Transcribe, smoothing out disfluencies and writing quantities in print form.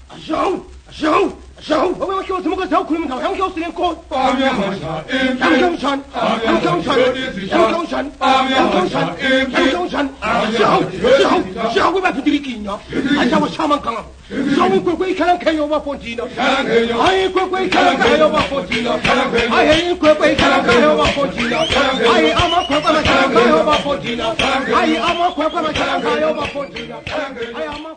zo, wat je moet zo kunnen gaan, heel veel in kort. Zo, we hebben 3 kinderen. Hij zou samen gaan. Zo moet ik kan geen over Fontino. Hij kan geen over Fontino. Hij kan geen over Fontino. Hij ama kan geen over Fontino. Hij ama kan geen over Fontino.